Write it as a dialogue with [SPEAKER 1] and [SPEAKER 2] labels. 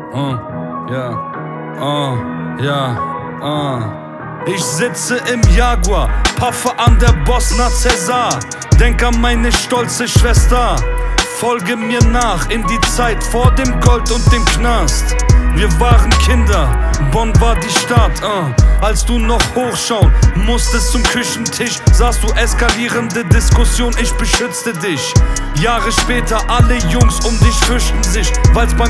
[SPEAKER 1] Ich sitze im Jaguar, paffe an der Bosna Cäsar. Denk an meine stolze Schwester, folge mir nach in die Zeit vor dem Gold und dem Knast. Wir waren Kinder, Bonn war die Stadt. Als du noch hochschauen musstest zum Küchentisch, sahst du eskalierende Diskussion, ich beschützte dich. Jahre später, alle Jungs um dich fürchten sich, weil's beim